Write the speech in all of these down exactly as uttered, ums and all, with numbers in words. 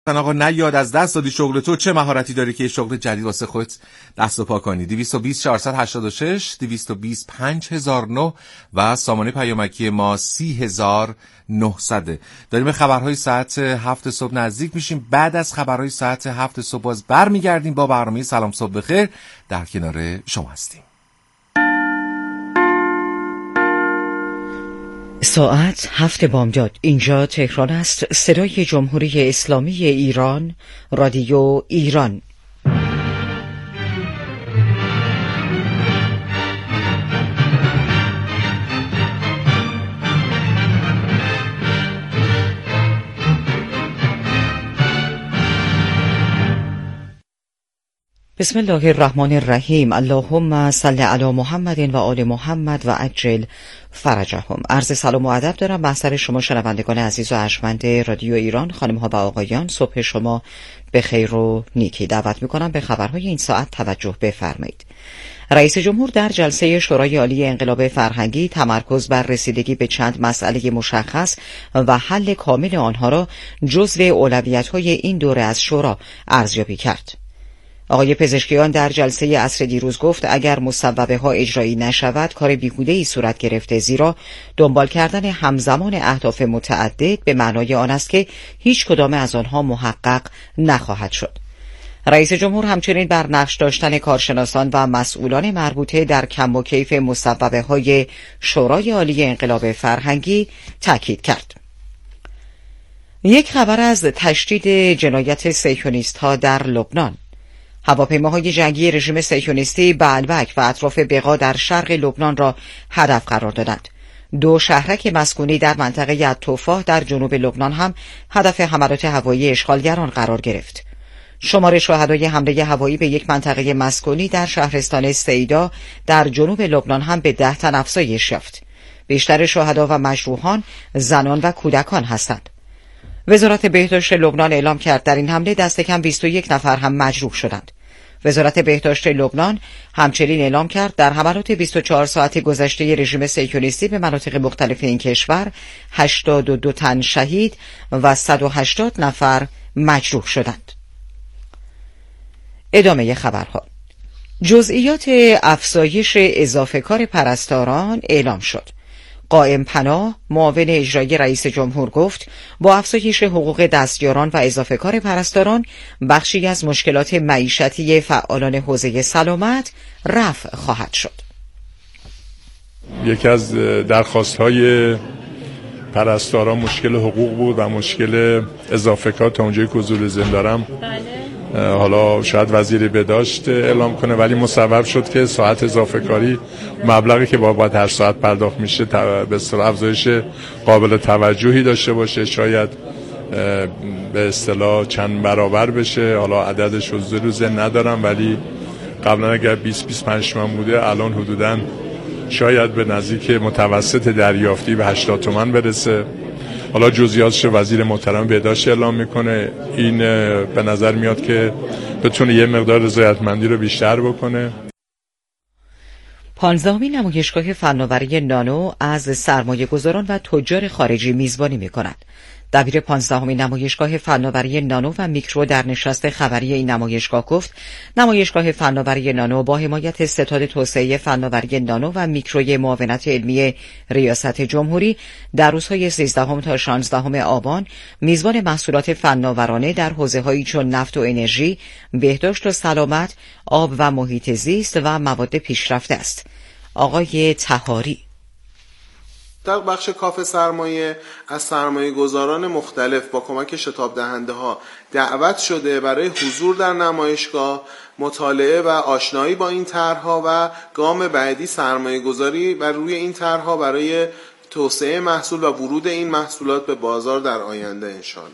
آقا نیاد از دست دادی شغل تو، چه مهارتی داری که شغل جدید واسه خودت دست و پا کنی؟ دویست و بیست چهارصد و هشتاد و شش دویست و بیست پنج هزار و نه و سامانه پیامکی ما سی هزار و نهصد. داریم به خبرهای ساعت هفت صبح نزدیک میشیم. بعد از خبرهای ساعت هفت صبح باز برمیگردیم با برنامه سلام صبح بخیر. در کنار شما هستیم. ساعت هفت بامداد. اینجا تهران است. صدای جمهوری اسلامی ایران، رادیو ایران. بسم الله الرحمن الرحیم. اللهم صل علی محمد و آل محمد و عجل فرجهم. عرض سلام و ادب دارم محضر شما شنوندگان عزیز و ارجمند رادیو ایران. خانم ها و آقایان، صبح شما به خیر و نیکی. دعوت میکنم به خبرهای این ساعت توجه بفرمایید. رئیس جمهور در جلسه شورای عالی انقلاب فرهنگی تمرکز بر رسیدگی به چند مسئله مشخص و حل کامل آنها را جزو اولویت‌های این دوره از شورا ارزیابی کرد. آقای پزشکیان در جلسه عصر دیروز گفت اگر مصوبه ها اجرایی نشود کار بیهوده‌ای صورت گرفته، زیرا دنبال کردن همزمان اهداف متعدد به معنای آن است که هیچ کدام از آنها محقق نخواهد شد. رئیس جمهور همچنین بر نقش داشتن کارشناسان و مسئولان مربوطه در کم و کیف مصوبه های شورای عالی انقلاب فرهنگی تاکید کرد. یک خبر از تشدید جنایت صهیونیست ها در لبنان. هواپیماهای جنگی رژیم صهیونیستی بعلبک و اطراف بقا در شرق لبنان را هدف قرار دادند. دو شهرک مسکونی در منطقه الطفاح در جنوب لبنان هم هدف حملات هوایی اشغالگران قرار گرفت. شمار شهدای حمله هوایی به یک منطقه مسکونی در شهرستان سیدا در جنوب لبنان هم به ده تن افزایش یافت. بیشتر شهدا و مجروحان زنان و کودکان هستند. وزارت بهداشت لبنان اعلام کرد در این حمله دست کم بیست و یک نفر هم مجروح شدند. وزارت بهداشت لبنان همچنین اعلام کرد در حملات بیست و چهار ساعت گذشته رژیم صهیونیستی به مناطق مختلف این کشور هشتاد و دو تن شهید و صد و هشتاد نفر مجروح شدند. ادامه خبرها. جزئیات افزایش اضافه کار پرستاران اعلام شد. قائم پناه، معاون اجرایی رئیس جمهور گفت با افزایش حقوق دستیاران و اضافه کار پرستاران بخشی از مشکلات معیشتی فعالان حوزه سلامت رفع خواهد شد. یکی از درخواست‌های پرستاران مشکل حقوق بود و مشکل اضافه کار. تا اونجایی که حضور ذهن دارم حالا شاید وزیر بهداشت اعلام کنه، ولی مصوب شد که ساعت اضافه کاری مبلغی که باید هر ساعت پرداخت میشه به اصطلاح افزایش قابل توجهی داشته باشه، شاید به اصطلاح چند برابر بشه. حالا عددش حضور رو ذهن ندارم، ولی قبلا اگر بیست بیست و پنج تومن بوده الان حدوداً شاید به نزدیک متوسط دریافتی به هشتاد تومن برسه. حالا جزئیاتش وزیر محترم بهداشت اعلام میکنه. این به نظر میاد که بتونه یه مقدار رضایتمندی رو بیشتر بکنه. پانزدهمین نمایشگاه فناوری نانو از سرمایه گذاران و تجار خارجی میزبانی میکند. دبیر پانزدهمین نمایشگاه فناوری نانو و میکرو در نشست خبری این نمایشگاه گفت نمایشگاه فناوری نانو با حمایت ستاد توسعه فناوری نانو و میکروی معاونت علمی ریاست جمهوری در روزهای سیزدهم تا شانزدهم آبان میزبان محصولات فناورانه در حوزه‌هایی چون نفت و انرژی، بهداشت و سلامت، آب و محیط زیست و مواد پیشرفته است. آقای طهاری در بخش کاف سرمایه از سرمایه گذاران مختلف با کمک شتاب دهنده ها دعوت شده برای حضور در نمایشگاه، مطالعه و آشنایی با این طرح‌ها و گام بعدی سرمایه گذاری بر روی این طرح‌ها برای توسعه محصول و ورود این محصولات به بازار در آینده انشاءالله.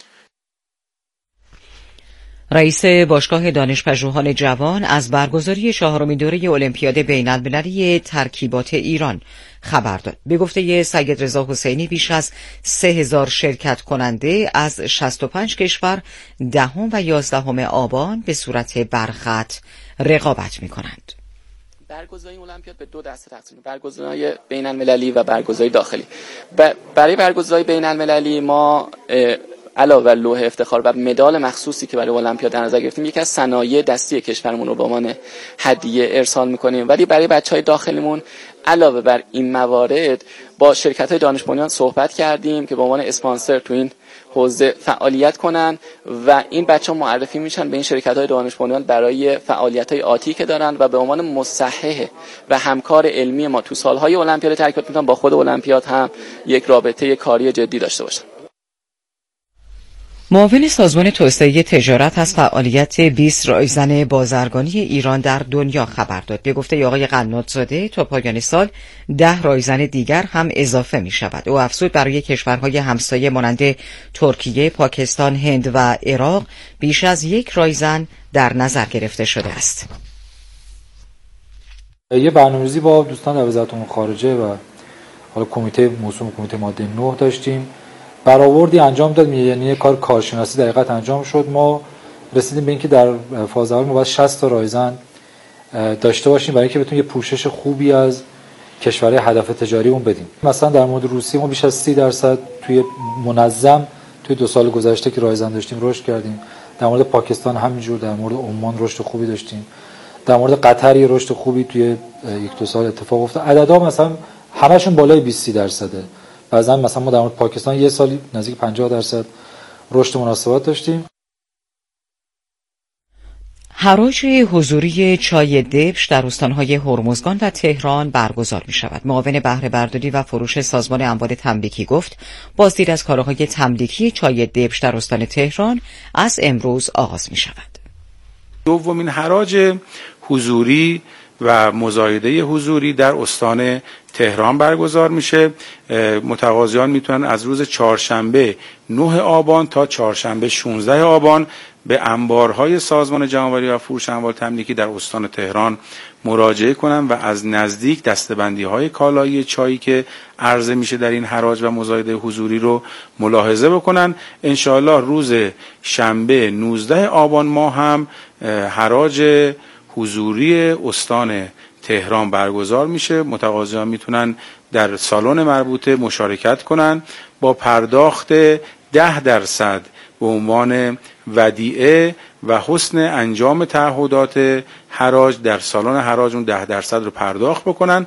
رئیس باشگاه دانشپژوهان جوان از برگزاری چهارمین دوره المپیاد بین‌المللی ترکیبات ایران خبر داد. به گفته سید رضا حسینی بیش از سه هزار شرکت کننده از شصت و پنج کشور دهم و یازدهم آبان به صورت برخط رقابت می‌کنند. برگزاری المپیاد به دو دسته تقسیم میشه، برگزاری بین‌المللی و برگزاری داخلی. برای برگزاری بین‌المللی ما علاوه بر لوح افتخار و مدال مخصوصی که برای المپیاد در نظر گرفتیم، یکی از صنایع دستی کشورمون رو به عنوان هدیه ارسال می‌کنیم. ولی برای بچهای داخلیمون علاوه بر این موارد با شرکت‌های دانش بنیان صحبت کردیم که به عنوان اسپانسر تو این حوزه فعالیت کنن و این بچه‌ها معرفی میشن به این شرکت‌های دانش بنیان برای فعالیت‌های آتی که دارن و به عنوان مصحح و همکار علمی ما تو سال‌های المپیاد ترکیب می‌کنن با خود المپیاد هم یک رابطه کاری جدی داشته باشن. معاون سازمان توسعه تجارت از فعالیت بیست رایزن بازرگانی ایران در دنیا خبر داد. به گفته آقای قنات‌زاده تا پایان سال ده رایزن دیگر هم اضافه می شود. او افزود برای کشورهای همسایه مانند ترکیه، پاکستان، هند و عراق بیش از یک رایزن در نظر گرفته شده است. یه برنامه‌ریزی با دوستان در وزارت امور خارجه و حالا کمیته موسوم کمیته ماده نه داشتیم. برآوردی انجام داد، یعنی کار کارشناسی دقیقاً انجام شد. ما رسیدیم به اینکه در فاز اول ما باید شصت تا رایزن داشته باشیم برای اینکه بتونیم یه پوشش خوبی از کشورهای هدف تجاریمون بدیم. مثلا در مورد روسیه ما بیش از سی درصد توی منظم توی دو سال گذشته که رایزن داشتیم رشد کردیم. در مورد پاکستان همینجور، در مورد عمان رشد خوبی داشتیم. در مورد قطر یه رشد خوبی توی یک دو سال اتفاق افتاد. عددها مثلا همشون بالای بیست درصده. بعضا مثلا ما در مورد پاکستان یه سالی نزدیک پنجاه درصد رشد مناسبات داشتیم. حراج حضوری چای دبش در استانهای هرمزگان و تهران برگزار می شود. معاون بهره برداری و فروش سازمان اموال تملیکی گفت بازدید از کالاهای تملیکی چای دبش در استان تهران از امروز آغاز می شود. دومین حراج حضوری و مزایده حضوری در استان تهران برگزار میشه. متقاضیان میتونن از روز چهارشنبه نه آبان تا چهارشنبه شانزده آبان به انبارهای سازمان جمع‌آوری و فروش اموال تملیکی در استان تهران مراجعه کنن و از نزدیک دسته‌بندی‌های کالایی چایی که عرضه میشه در این حراج و مزایده حضوری رو ملاحظه بکنن. انشاءالله روز شنبه نوزده آبان ماه هم حراج حضوری استان تهران برگزار میشه. متقاضیان میتونن در سالن مربوطه مشارکت کنن با پرداخت ده درصد به عنوان ودیعه و حسن انجام تعهدات حراج در سالن حراج اون ده درصد رو پرداخت بکنن.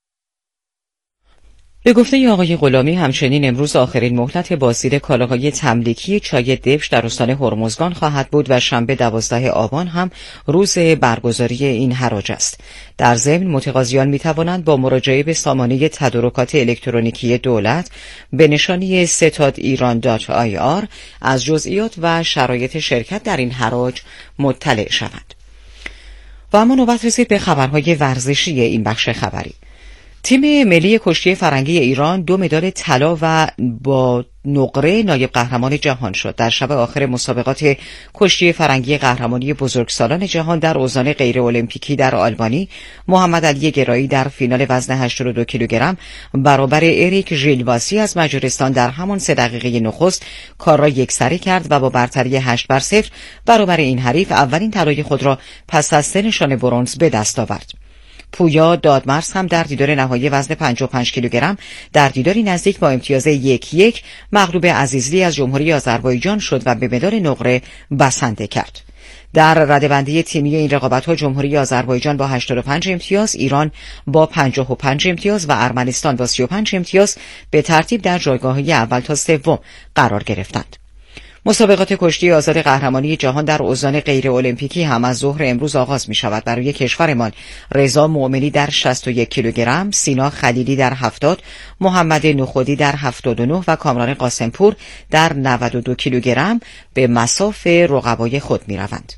به گفته آقای غلامی همچنین امروز آخرین مهلت بازدید کالاهای تملیکی چای دبش در استان هرمزگان خواهد بود و شنبه دوازده آبان هم روز برگزاری این حراج است. در ضمن متقاضیان می توانند با مراجعه به سامانه تدارکات الکترونیکی دولت به نشانی ستاد ایران دات آی آر از جزئیات و شرایط شرکت در این حراج مطلع شوند. و اما نوبت رسید به خبرهای ورزشی این بخش خبری. تیم ملی کشتی فرنگی ایران دو مدال طلا و با نقره نایب قهرمان جهان شد. در شب آخر مسابقات کشتی فرنگی قهرمانی بزرگسالان جهان در اوزان غیر المپیکی در آلبانی، محمد علی گرایی در فینال وزن هشتاد و دو کیلوگرم برابر اریک ژیلواسی از مجارستان در همان سه دقیقه نخست کار را یکسره کرد و با برتری هشت بر صفر برابر این حریف اولین طلای خود را پس از سه نشان برنز به دست آورد. پویا دادمرز هم در دیدار نهایی وزن پنجاه و پنج کیلوگرم در دیداری نزدیک با امتیاز یک یک مغلوب عزیزلی از جمهوری آذربایجان شد و به مدال نقره بسنده کرد. در رده‌بندی تیمی این رقابت‌ها جمهوری آذربایجان با هشتاد و پنج امتیاز، ایران با پنجاه و پنج امتیاز و ارمنستان با سی و پنج امتیاز به ترتیب در جایگاه‌های اول تا سوم قرار گرفتند. مسابقات کشتی آزاد قهرمانی جهان در اوزان غیر المپیکی هم از ظهر امروز آغاز می شود. برای کشورمان رضا مؤمنی در شصت و یک کیلوگرم، سینا خلیلی در هفتاد، محمد نخودی در هفتاد و نه و کامران قاسمپور در نود و دو کیلوگرم به مصاف رقبای خود می روند.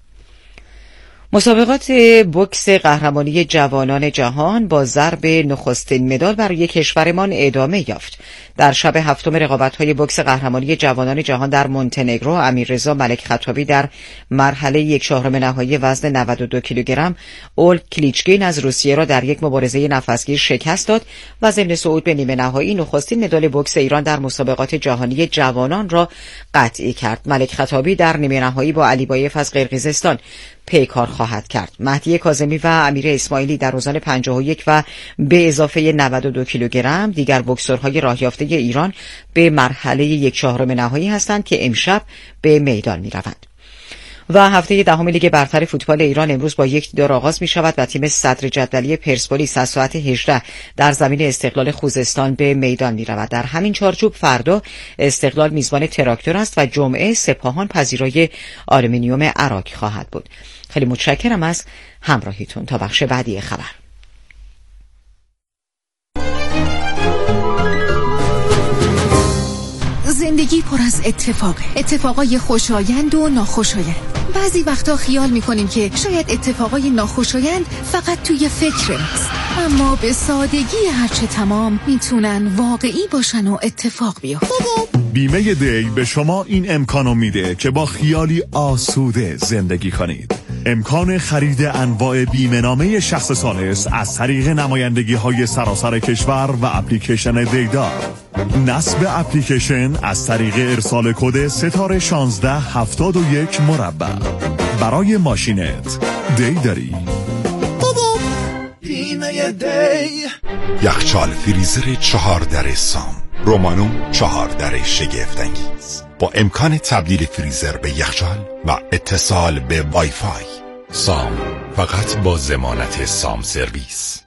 مسابقات بوکس قهرمانی جوانان جهان با ضرب نخستین مدال برای کشورمان ادامه یافت. در شب هفتم رقابت‌های بوکس قهرمانی جوانان جهان در مونتنگرو، امیررضا ملک خطابی در مرحله یک چهارم نهایی وزن نود و دو کیلوگرم اول کلیچکین از روسیه را در یک مبارزه نفسگیر شکست داد و ضمن صعود به نیمه نهایی نخستین مدال بوکس ایران در مسابقات جهانی جوانان را قطعی کرد. ملک خطابی در نیمه نهایی با علی بایف از قرقیزستان پیکار خواهد کرد. مهدی کاظمی و امیر اسماعیلی در اوزان پنجاه و یک و به اضافه نود و دو کیلوگرم دیگر بوکسورهای راه یافته های ایران به مرحله یک چهارم نهایی هستند که امشب به میدان می روند. و هفته دهم لیگ برتر فوتبال ایران امروز با یک دیدار آغاز می شود و تیم صدر جدولی پرسپولیس از ساعت هجده در زمین استقلال خوزستان به میدان می رود. در همین چارچوب فردا استقلال میزبان تراکتور است و جمعه سپاهان پذیرای آلومینیوم عراق خواهد بود. خیلی متشکرم از همراهیتون. تا بخش بعدی خبر. زندگی پر از اتفاق، اتفاقای خوشایند و ناخوشایند. بعضی وقتا خیال میکنیم که شاید اتفاقای ناخوشایند فقط توی فکر ماست، اما به سادگی هرچه تمام میتونن واقعی باشن و اتفاق بیفتن. بیمه دی به شما این امکانو میده که با خیالی آسوده زندگی کنید. امکان خرید انواع بیمه نامه شخص ثالث از طریق نمایندگی های سراسر کشور و اپلیکیشن دیدار. نصب اپلیکیشن از طریق ارسال کد ستاره شانزده هفتاد و یک مربع. برای ماشینت دی داری. بیمه دی. یخچال فریزر چهار در سام، رومانو چهار در شگفت‌انگیز با امکان تبدیل فریزر به یخچال و اتصال به وای فای. سام، فقط با ضمانت سام سرویس.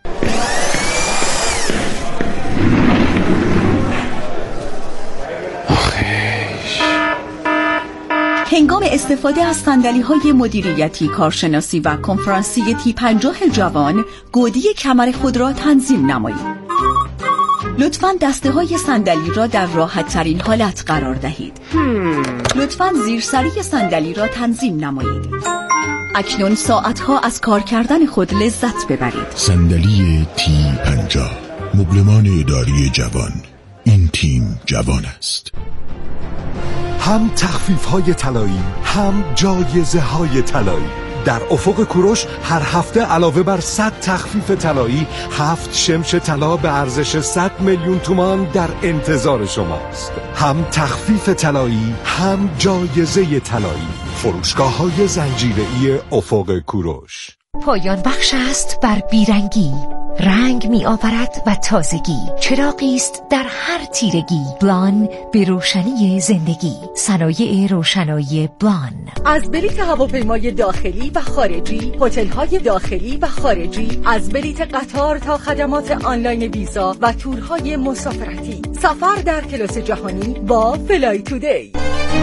هنگام استفاده از صندلی‌های مدیریتی، کارشناسی و کنفرانسی تی پنجاه جوان، گودی کمر خود را تنظیم نمایید. لطفاً دسته های صندلی را در راحت ترین حالت قرار دهید. لطفاً زیرسری صندلی را تنظیم نمایید. اکنون ساعتها از کار کردن خود لذت ببرید. صندلی تی پنجاه، مبلمان اداری جوان. این تیم جوان است. هم تخفیف های طلایی، هم جایزه های طلایی. در افق کوروش هر هفته علاوه بر صد تخفیف طلایی، هفت شمش طلا به ارزش صد میلیون تومان در انتظار شماست. هم تخفیف طلایی، هم جایزه طلایی. فروشگاه های زنجیره‌ای افق کوروش. پایان بخش است بر بیرنگی، رنگ می آورد و تازگی، چراغی است در هر تیرگی. بلان به روشنی زندگی. صنایع روشنایی بلان. از بلیت هواپیمای داخلی و خارجی، هتل‌های داخلی و خارجی، از بلیت قطار تا خدمات آنلاین ویزا و تورهای مسافرتی. سفر در کلاس جهانی با فلای تودی.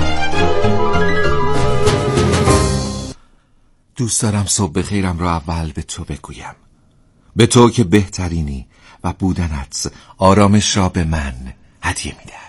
دوست دارم صبح بخیرم را اول به تو بگویم، به تو که بهترینی و بودنت آرامش را به من هدیه میدهد.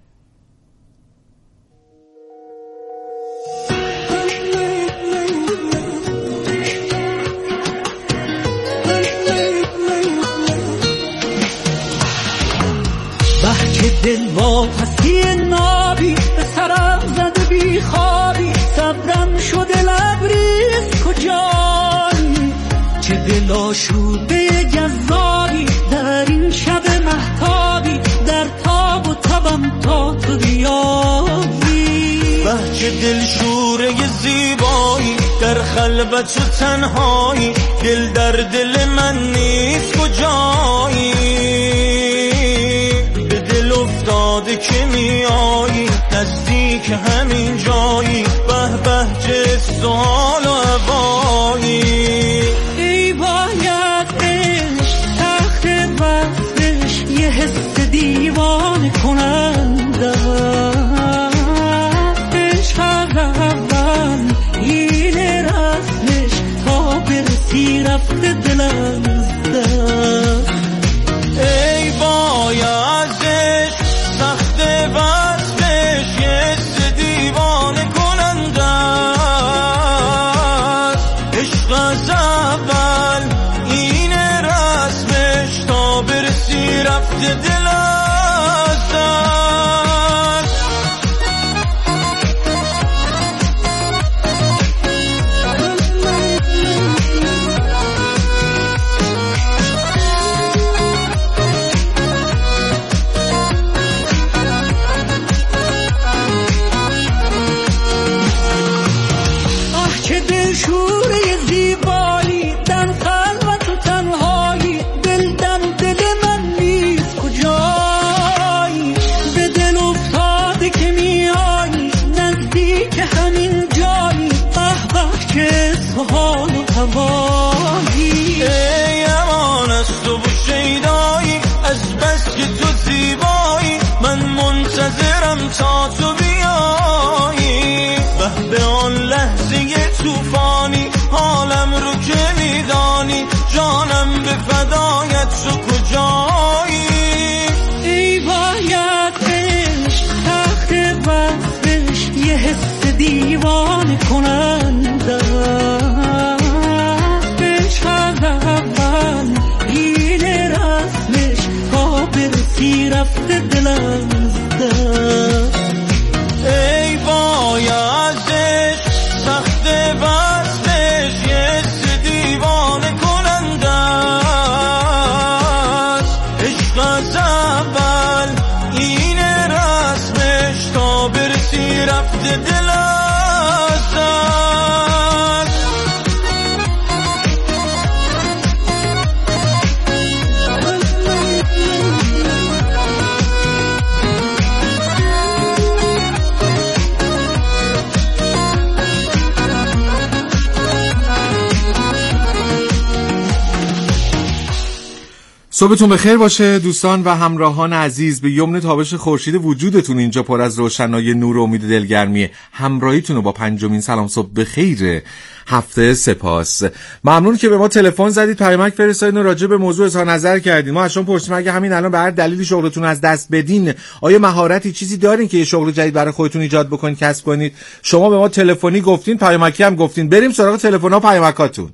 بحک دل واپسی نابی به سرم زده بی خوابی، صبرم شده لبریز کجایی، چه دل آشوده جذابی در این شب مهتابی، در تاب و تبم تا تو بیایی. بحک دل شوره زیبایی در خلوت و تنهایی، دل در دل من نیست کجایی، به دل افتاده که میایی نزدیک همین جایی، به بهجه سوال و هوایی. ای باید عشق تخت وقتش یه حس دیوانه کننده، عشق اول این رسمش تا برسی رفته دلم زده. ای باید عشق تخت وقتش یه حس دیوانه کننده، عشق از اول این رسمش تا برسی رفته دل از دست. آه چه دل شوره زیبایی در خلوت و تنهایی، دل در دل من نیست کجایی، غربت شو کجایی ای بایدش تخت وقتش یه حس دیوانه کننده بهش از اول این رسمش تا برسی رفته دلم دست ای بایدش تخت وقتش یه حس دیوانه کننده است عشق از اول این رسمش تا برسی رفته دل از دست صبحتون بخیر باشه دوستان و همراهان عزیز. به یمن تابش خورشید وجودتون اینجا پر از روشنایی، نور و امید، دلگرمی همراهیتون رو با پنجمین سلام صبح بخیر هفته سپاس. ممنون که به ما تلفن زدید، پیامک فرستادین و راجع به موضوع اظهار نظر کردین. ما ازشون پرسیدیم اگه همین الان به هر دلیلی شغلتون از دست بدین، آیا مهارتی چیزی دارین که یه شغل جدید برای خودتون ایجاد بکنید، کسب کنید؟ شما به ما تلفنی گفتین، پیامکی هم گفتین. بریم سراغ تلفن‌ها و پیامکاتون.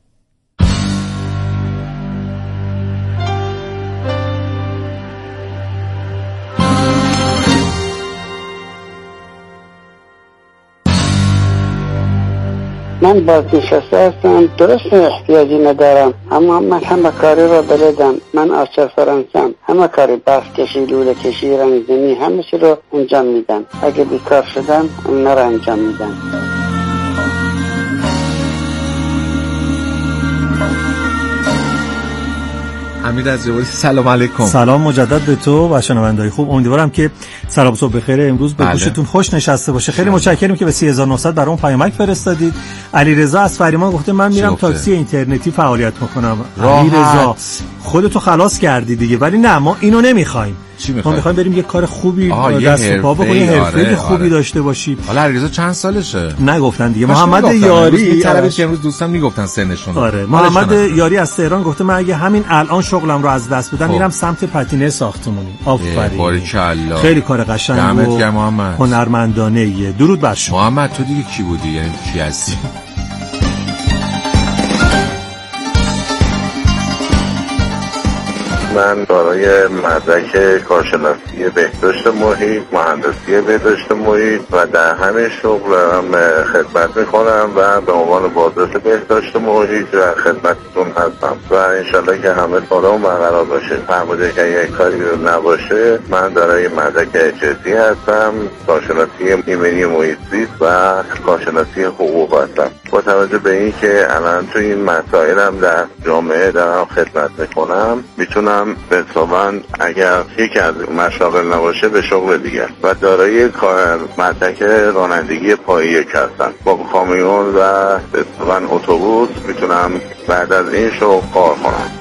من بازنشسته هستم، درست احتیاجی ندارم اما من همه کاری را بلدم. من آچر فرانسم، همه کاری برف کشی، لوله کشی، رنگزنی، همه چی رو انجام میدم. اگه بیکار شدم اونا رو انجام میدم. امیر از جوادی، سلام علیکم. سلام مجدد به تو و شنونده‌های خوب. امیدوارم که سلام صبح بخیر امروز به گوشتون خوش نشسته باشه. خیلی متشکرم که به سه هزار و نهصد برام پیامک فرستادید. علیرضا از فریمان گفته من میرم تاکسی اینترنتی فعالیت میکنم. علیرضا خودتو خلاص کردی دیگه، ولی نه ما اینو نمیخوایم. ما میخوایم بریم یه کار خوبی دست و پا بکنیم، حرفه آره، خوبی آره. داشته باشیم. حالا علیرضا چند سالشه؟ نگفتن دیگه. محمد یاری طلبی که امروز دوستان میگفتن سنشون. آره محمد یاری از تهران گفته من اگه همین الان شغلم رو از دست بدم میرم سمت پتینه ساختمانی. آفرین، باریکالله، خیلی کار قشنگ و هنرمندانه ایه. درود بر شما. محمد تو دیگه کی بودی؟ یعنی کی هستی؟ من دارای مدرک کارشناسی بهداشت محیط، مهندسی بهداشت محیط و در همین شغل هم خدمت میکنم و به عنوان بازرس بهداشت محیط و خدمتتون هستم و انشالله که همه کارام برقرار باشه. فرموده که یک کاری نباشه من دارای مدرک اچ اس سی هستم، کارشناسی ایمنی محیط زیست و کارشناسی حقوق هستم. با توجه به این که الان تو این مسائلم در جامعه دارم خدمت میکنم، میتونم به صوبان اگر یکی از مشاغل نباشه به شغل دیگر و دارای مدرک رانندگی پای یک هستم. با کامیون و به صوبان اتوبوس میتونم بعد از این شغل کار کنم.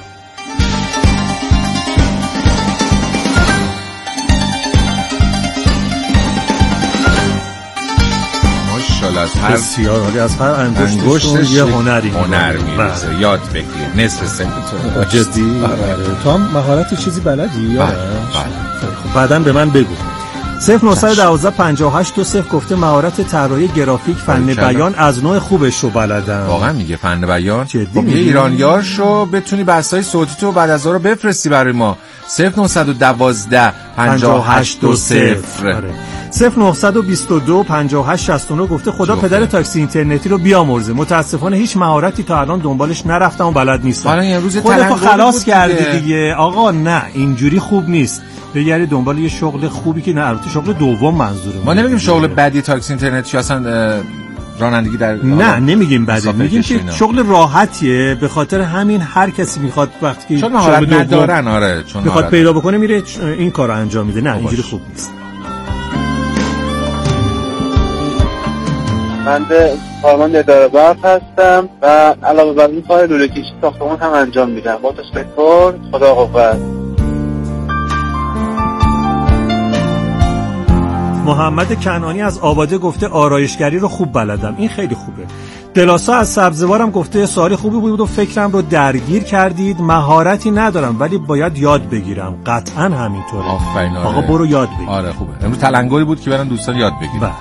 از هر سیار از هر انگشتش یه هنری هنر میرسه. یاد بگیر نصف سنتون جدی. تو هم مهارتی چیزی بلدی یا بعداً به من بگو. صفر نهصد و دوازده پنجاه و هشت دو صفر گفته مهارت طراحی گرافیک فن بیان از نوع خوبش رو بلدم. واقعا میگه فن بیان؟ خب یه ایرانیار شو بتونی بحثای صوتی تو بعد از اون رو بفرستی برای ما. صفر نهصد و دوازده پنجاه و هشت دو صفر صفر نهصد و بیست و دو پنجاه و هشت شصت و نه گفته خدا پدر تاکسی اینترنتی رو بیامرزه. متاسفانه هیچ مهارتی تا الان دنبالش نرفتم و بلد نیستم. حالا امروز خودتو خلاص کردی دیگه. آقا نه اینجوری خوب نیست. بگردی دنبال یه شغل خوبی که نه البته شغل دوم منظوره. ما نمیگیم شغل بعدی تاکسی اینترنتی اصلا رانندگی در نه نمیگیم بعدی، میگیم که شغل راحتیه. به خاطر همین هر کسی میخواد وقتی که شغل ندارن آره چون میخواد پیدا بکنه میره این کارو انجام میده. نه اینجوری خوب نیست. من به کارمند اداره برق هستم و علاوه بر این کار لوله کشی ساختمان هم انجام میدم. با تشکر، خدا قوت. محمد کنعانی از آباده گفته آرایشگری رو خوب بلدم. این خیلی خوبه. دلاسا از سبزوارم گفته سوالی خوبی بود و فکرم رو درگیر کردید. مهارتی ندارم ولی باید یاد بگیرم. قطعا همینطوره. آفرین. آقا برو یاد بگیر. آره خوبه. امروز تلنگری بود که برن دوستان یاد بگیرن.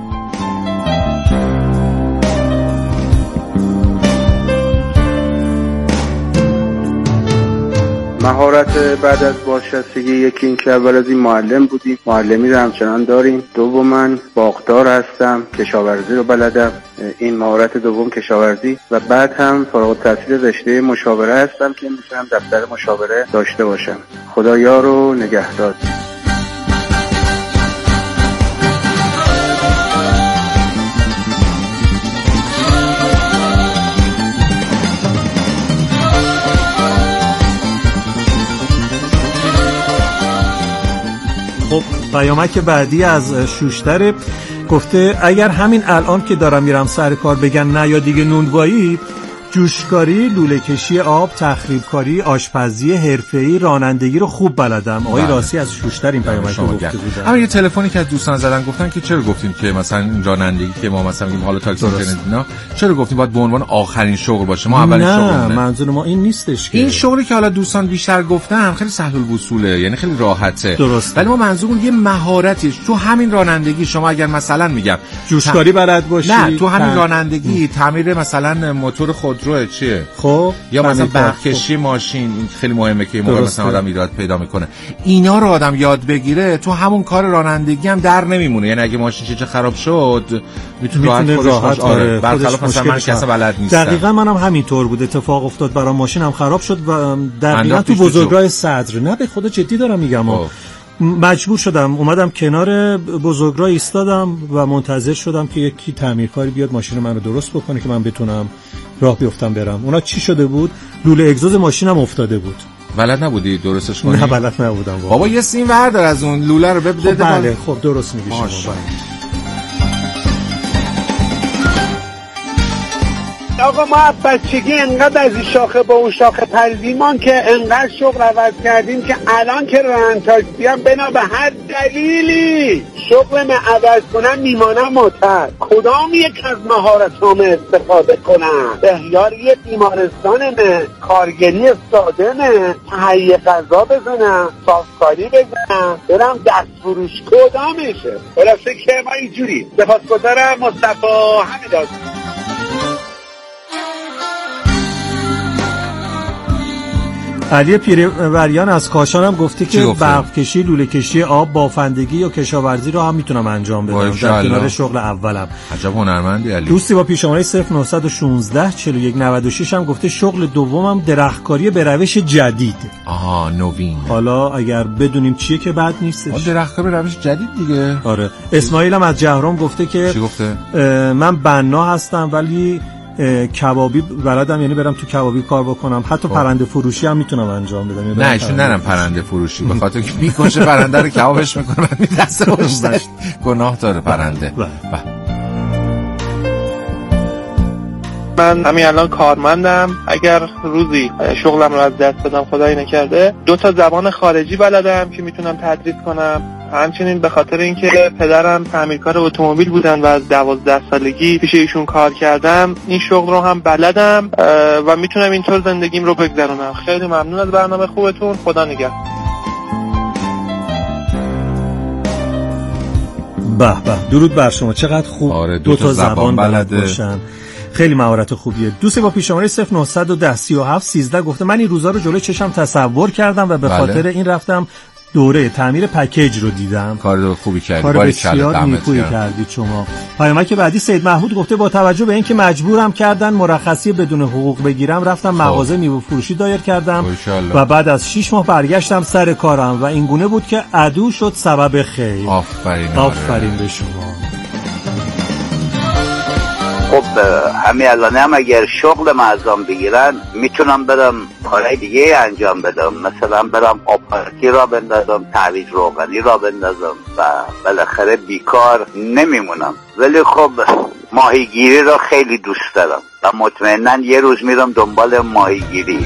مهارت بعد از بازنشستگی یکی این که اول از این معلم بودیم، معلمی رو همچنان داریم. دوما باغدار هستم، کشاورزی رو بلدم. این مهارت دوم کشاورزی و بعد هم فارغ التحصیل رشته مشاوره هستم که میتونم دفتر مشاوره داشته باشم. خدا یار و نگهدار. خب پیامک بعدی از شوشتر گفته اگر همین الان که دارم میرم سر کار بگن نه یا دیگه نونوایی، جوشکاری، لوله کشی آب، تخریب کاری، آشپزی حرفه‌ای، رانندگی رو خوب بلدم. آقای راسی از شوشتر این پیامک رو گفته بودن. اما یه تلفنی که از دوستان زدن گفتن که چرا گفتین که مثلا این رانندگی که ما مثلا میگیم حالا تاکسی اینا، چرا گفتین باید به عنوان آخرین شغل باشه؟ ما اولین شغل نه، منظور ما این نیستش که این شغلی که حالا دوستان بیشتر گفتن خیلی سهل الوصوله، یعنی خیلی راحته. درست. ولی ما منظورمون یه مهارتیه. تو همین رانندگی شما اگر مثلا میگم جوشکاری بلد باشی، نه تو همین رانندگی تعمیر مثلا موتور خودرو چیه، خب یا مثلا برقکشی ماشین، این خیلی مهمه که این موقع مثلا آدم ایراد پیدا میکنه. اینا رو آدم یاد بگیره تو همون کار رانندگی هم در نمیمونه. یعنی اگه ماشین چه خراب شد میتونه راحت خودش راحت آره برخلاف مثلا من که اصلا بلد نیستم. دقیقاً منم همینطور بود. اتفاق افتاد برام ماشینم خراب شد و دقیقاً تو بزرگراه صدر. نه به خدا جدی دارم میگم، مجبور شدم اومدم کنار بزرگراه ایستادم و منتظر شدم که یکی تعمیرکاری بیاد ماشین منو درست بکنه که من بتونم راه بیفتم برم. اونا چی شده بود؟ لوله اگزوز ماشینم افتاده بود. بلد نبودی درستش کنی؟ نه بلد نبودم بابا. بابا یه سیم وردار از اون لوله رو بده. خب بله خب درست میگی شما. آقا ما بچگی انقدر از این شاخه با اون شاخه پریدیم که انقدر شغل عوض کردیم که الان که راننده تاکسی هم بنا به هر دلیلی شغل من عوض کنم میمانم معتاد. کدام یک از مهارتام استفاده کنم؟ احیای بیمارستانمه، کارگری سادمه، تهیه غذا بزنم، صافکاری بزنم، برم دست فروش، کدامشه؟ خلاصه که ما اینجوری. سپاسگزارم. مصطفی حمیدآباد. علی پیروریان از کاشان هم گفته که برق کشی، لوله کشی آب، بافندگی یا کشاورزی رو هم میتونم انجام بدم در کنار شغل اولم. عجب هنرمندی علی. دوستی با پیشماره صفر نه یک شش چهل و یک نود و شش هم گفته شغل دومم درختکاری به روش جدید. آها نوین. حالا اگر بدونیم چیه که بد نیستش. درختکاری به روش جدید دیگه. آره. اسماعیل هم از جهرم گفته که چی گفته؟ من بنا هستم ولی کبابی بلدم، یعنی برم تو کبابی کار بکنم. حتی آه. پرنده فروشی هم میتونم انجام بدم. نه ایشون نرم پرنده فروشی به خاطر که میکشه پرنده رو کبابش میکنه بعد میدسته پشتش. گناه داره پرنده. من همین الان کارمندم. اگر روزی شغلم رو از دست بدم خدایی نکرده دو تا زبان خارجی بلدم که میتونم تدریس کنم. همچنین به خاطر اینکه پدرم تعمیرکار اتومبیل بودن و از دوازده سالگی پیش ایشون کار کردم این شغل رو هم بلدم و میتونم اینطور زندگیم رو بگذرونم. خیلی ممنون از برنامه خوبتون. خدا نگهدار. به به درود بر شما. چقدر خوب آره دو, دو تا زبان, زبان بلده باشن. خیلی مهارت خوبیه. دوست با پیشماره صفر نه یک صفر سه هفت یک سه گفته من این روزا رو جلوی چشم تصور کردم و به بله. خاطر این رفتم دوره تعمیر پکیج رو دیدم. کار خوبی کردی. کار بسیار نیکویی کردید شما. پیامک بعدی سید محمود گفته با توجه به اینکه مجبورم کردن مرخصی بدون حقوق بگیرم رفتم مغازه میوه فروشی دایر کردم و بعد از شش ماه برگشتم سر کارم و این گونه بود که عدو شد سبب خیر. آفرین. آفرین به شما. خب همین الان هم اگر شغل معظم بگیرن میتونم برم کارهای دیگه انجام بدم، مثلا برم آبپارکی را بندازم، تعویض روغنی را بندازم و بالاخره بیکار نمیمونم. ولی خب ماهیگیری را خیلی دوست دارم و مطمئنا یه روز میرم دنبال ماهیگیری.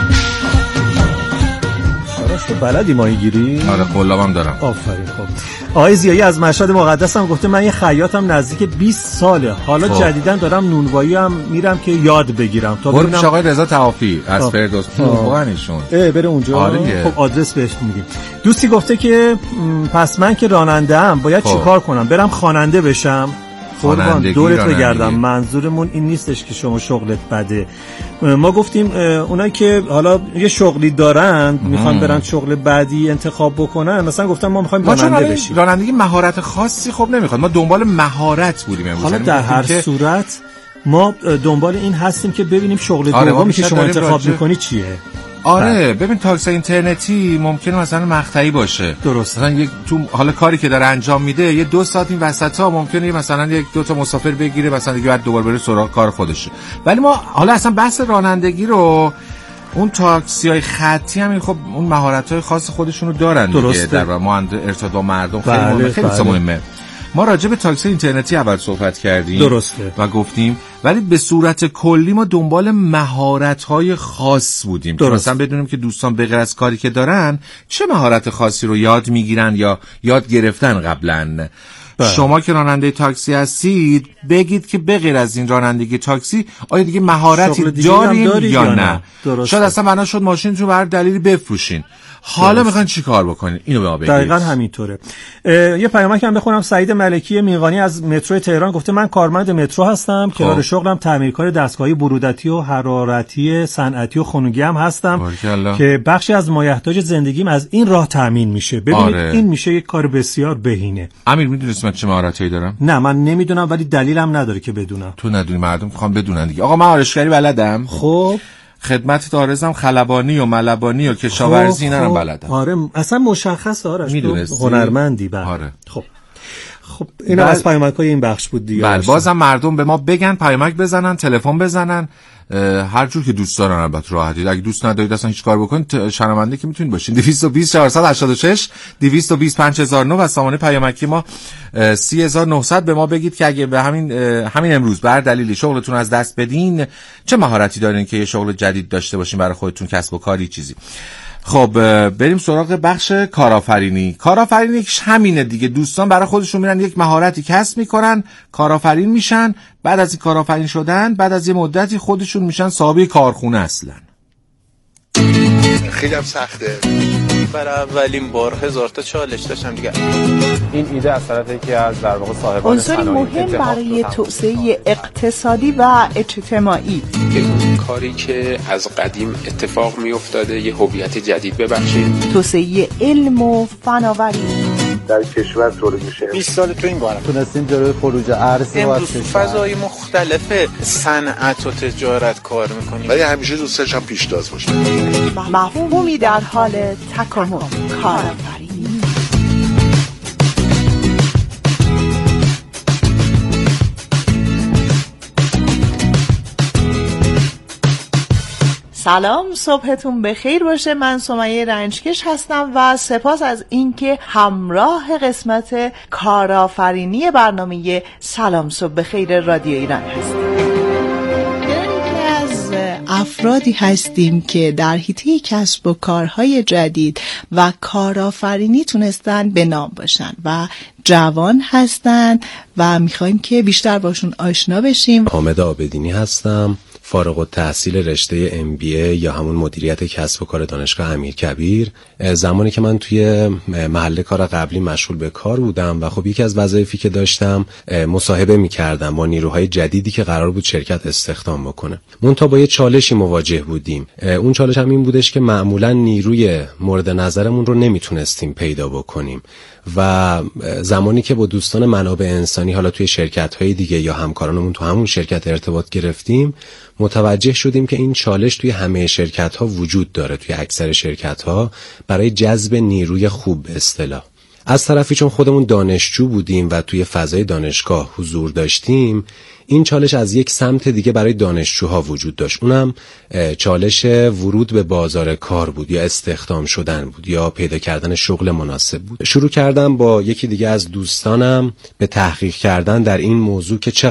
تو بلدی ماهیگیری؟ آره قلابم دارم. آفرین. خب آقای زیایی از مشهد مقدس هم گفته من یه خیاطم نزدیک بیست ساله، حالا خب. جدیدن دارم نونوایی هم میرم که یاد بگیرم تا ببینم. آقای رضا توافی از فردوس واقعا ایشون اه بره اونجا. آره. خب آدرس بهش میگیم. دوستی گفته که پس من که راننده ام باید خب. چیکار کنم؟ برم خواننده بشم؟ قربان دورت بگردم، منظورمون این نیستش که شما شغلت بده. ما گفتیم اونایی که حالا یه شغلی دارن میخوان برن شغل بعدی انتخاب بکنن، مثلا گفتم ما میخوایم راننده بشیم. رانندگی مهارت خاصی خب نمیخواد، ما دنبال مهارت بودیم امروز. حالا در هر که... صورت ما دنبال این هستیم که ببینیم شغل دومی که شما انتخاب راجع... میکنی چیه. آره ببین تاکسی اینترنتی ممکنه مثلا مقطعی باشه، درست، مثلا یک تو حالا کاری که داره انجام میده یه دو ساعت این وسطا ممکنه مثلا یک دو تا مسافر بگیره، مثلا دیگه بعد دوباره بره سراغ کار خودشه. ولی ما حالا اصلا بحث رانندگی رو، اون تاکسی‌های خطی همین خب اون مهارت‌های خاص خودشونو دارن دیگه در مانند ارتباط با مردم، خیلی مهمه، خیلی مهمه. ما راجع به تاکسی اینترنتی اول صحبت کردیم درسته و گفتیم ولی به صورت کلی ما دنبال مهارت‌های خاص بودیم که مثلا بدونیم که دوستان به غیر از کاری که دارن چه مهارت خاصی رو یاد میگیرن یا یاد گرفتن قبلاً. شما که راننده تاکسی هستید بگید که به غیر از این رانندگی تاکسی آیا دیگه مهارتی دارین داری یا نه؟ درسته. شاید اصلا بنا شد ماشینتون به هر دلیلی بفروشین، حالا میخواین چی کار بکنین؟ اینو به ما بگید. دقیقاً همینطوره. یه پیامک هم بخونم. سعید ملکی میغانی از مترو تهران گفته من کارمند مترو هستم، کنار شغلم تعمیرکار دستگاهی برودتی و حرارتی صنعتی و خانگی هم هستم بارکالله. که بخشی از مایحتاج زندگیم از این راه تامین میشه. ببینید آره. این میشه یک کار بسیار بهینه. امیر میدونی من چه مهارتایی دارم؟ نه من نمیدونم، ولی دلیلم نداره که بدونم. تو ندونی، مردم میخوان بدونن دیگه. آقا من آرایشگری بلدم. خب خدمت عارضم خلبانی و ملبانی و کشاورزی اینا رو بلدم. آره اصلا مشخصه آرش تو هنرمندی. بله آره. خب خب اینا از پیامک‌های این بخش بود دیگه. بله بازم مردم به ما بگن، پیامک بزنن، تلفن بزنن، هر جور که دوست دارن. البته راحتید، اگه دوست ندارید اصلا هیچ کار بکنید شنونده که میتونید باشین. دویست و بیست چهارصد و هشتاد و شش دویست و بیست پنج هزار و نه و سامانه پیامکی ما سی هزار و نهصد. به ما بگید که اگه به همین همین امروز به هر دلیلی شغلتون از دست بدین چه مهارتی دارین که یه شغل جدید داشته باشین برای خودتون، کسب و کاری چیزی. خب بریم سراغ بخش کارآفرینی. کارآفرینی همینه دیگه، دوستان برای خودشون میرن یک مهارتی کسب میکنن، کارآفرین میشن، بعد از این کارآفرین شدن بعد از یه مدتی خودشون میشن صاحب کارخونه اصلا. خیلی هم سخته. برای اولین بار هزار تا چالش داشتم دیگه. این ایده از طرف یکی از در واقع صاحبان صنایع مهم برای توسعه اقتصادی و اجتماعی. اون کاری که از قدیم اتفاق می افتاده یه هویت جدید ببخشیم. توسعه علم و فناوری در کشور تولید میشه. بیست سال تو این باره تونستیم جلوی خروج ارز رو از فضای مختلف صنعت و تجارت کار میکنیم. ولی همیشه دوست داشتم پیشتاز باشه. مفهومی در حال تکامل. کارآفرینی. سلام، صبحتون بخیر باشه. من سمیه رنجکش هستم و سپاس از اینکه همراه قسمت کارآفرینی برنامه سلام صبح بخیر رادیو ایران هستیم. افرادی هستیم که در حیطه کسب و کارهای جدید و کارآفرینی تونستن به نام باشن و جوان هستن و میخوایم که بیشتر باشون آشنا بشیم. حامد عابدینی هستم، فارغ التحصیل رشته ام بی ای یا همون مدیریت کسب و کار دانشگاه امیرکبیر. زمانی که من توی محل کار قبلی مشغول به کار بودم و خب یکی از وظایفی که داشتم مصاحبه می‌کردم با نیروهای جدیدی که قرار بود شرکت استخدام بکنه. منتها با یه چالشی مواجه بودیم. اون چالش هم این بودش که معمولاً نیروی مورد نظرمون رو نمیتونستیم پیدا بکنیم و زمانی که با دوستان منابع انسانی حالا توی شرکت‌های دیگه یا همکارانمون تو همون شرکت ارتباط گرفتیم، متوجه شدیم که این چالش توی همه شرکت‌ها وجود داره، توی اکثر شرکت‌ها برای جذب نیروی خوب به اصطلاح. از طرفی چون خودمون دانشجو بودیم و توی فضای دانشگاه حضور داشتیم، این چالش از یک سمت دیگه برای دانشجوها وجود داشت. اونم چالش ورود به بازار کار بود یا استخدام شدن بود یا پیدا کردن شغل مناسب بود. شروع کردم با یکی دیگه از دوستانم به تحقیق کردن در این موضوع که چه